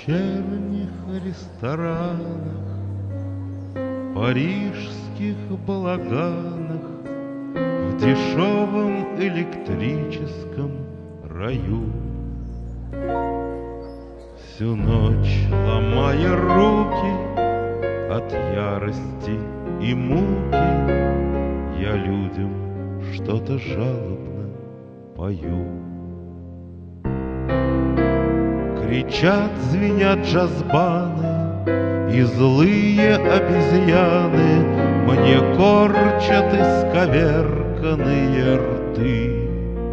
вечерних ресторанах, парижских балаганах, в дешевом электрическом раю. Всю ночь ломая руки от ярости и муки, я людям что-то жалобно пою. Кричат, звенят джазбаны, и злые обезьяны мне корчат исковерканные рты.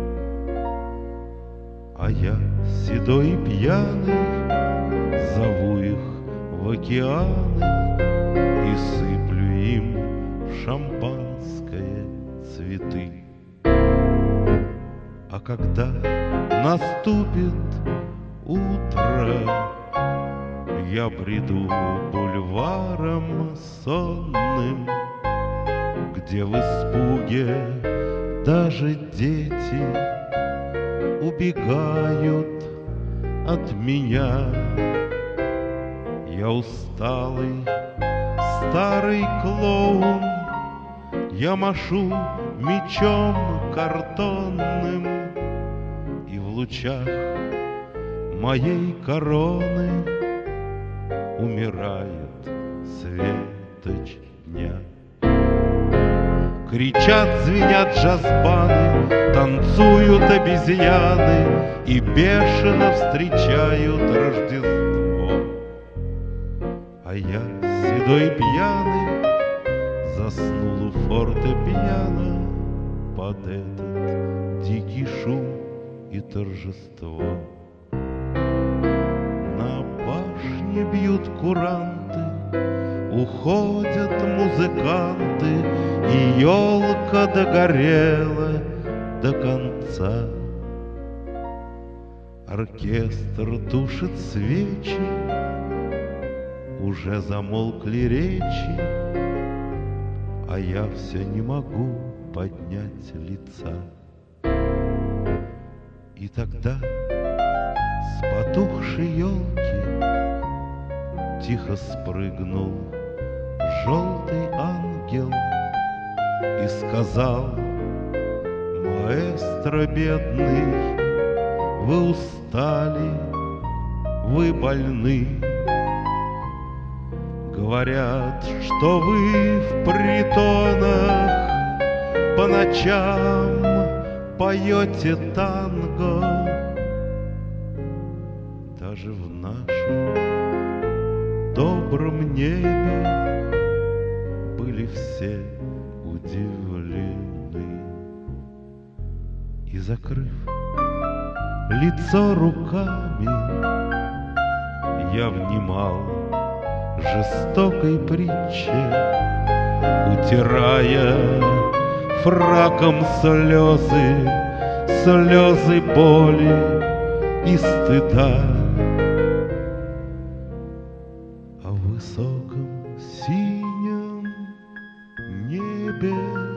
А я, седой и пьяный, зову их в океаны и сыплю им в шампанское цветы. А когда наступит утро, я бреду бульваром сонным, где в испуге даже дети убегают от меня. Я усталый старый клоун, я машу мечом картонным, и в лучах моей короны умирает светоч дня. Кричат, звенят джазбаны, танцуют обезьяны и бешено встречают Рождество. А я, седой и пьяный, заснул у фортепиано под этот дикий шум и торжество. На башне бьют куранты, уходят музыканты, и елка догорела до конца. Оркестр тушит свечи, уже замолкли речи, а я все не могу поднять лица. И тогда с потухшей елки тихо спрыгнул желтый ангел и сказал: маэстро бедный, вы устали, вы больны. Говорят, что вы в притонах по ночам поете танго. Даже в нашем добром небе были все удивлены. И, закрыв лицо руками, я внимал жестокой притче, утирая фраком слезы, слезы боли и стыда. А в высоком синем небе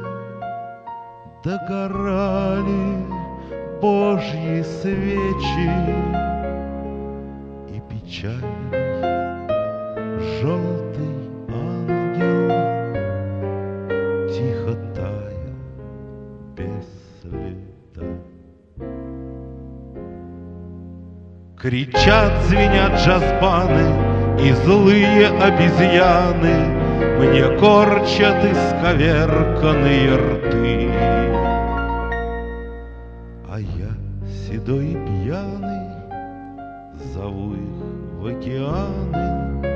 догорали Божьи свечи, и печальный желтый ангел тихо таял без следа. Кричат, звенят джазбаны, и злые обезьяны мне корчат исковерканные рты. А я, седой и пьяный, зову их в океаны